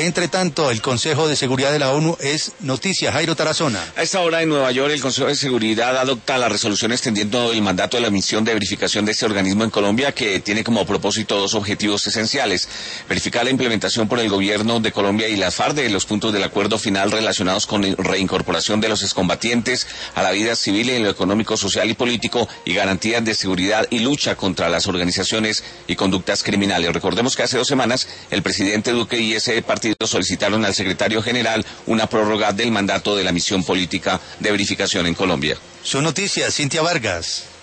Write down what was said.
Entre tanto, el Consejo de Seguridad de la ONU es noticia. Jairo Tarazona. A esta hora en Nueva York, el Consejo de Seguridad adopta la resolución extendiendo el mandato de la misión de verificación de este organismo en Colombia, que tiene como propósito dos objetivos esenciales: verificar la implementación por el gobierno de Colombia y las FARC de los puntos del acuerdo final relacionados con reincorporación de los excombatientes a la vida civil en lo económico, social y político, y garantías de seguridad y lucha contra las organizaciones y conductas criminales. Recordemos que hace 2 semanas el presidente Duque y ese partido solicitaron al secretario general una prórroga del mandato de la misión política de verificación en Colombia. Su noticia, Cintia Vargas.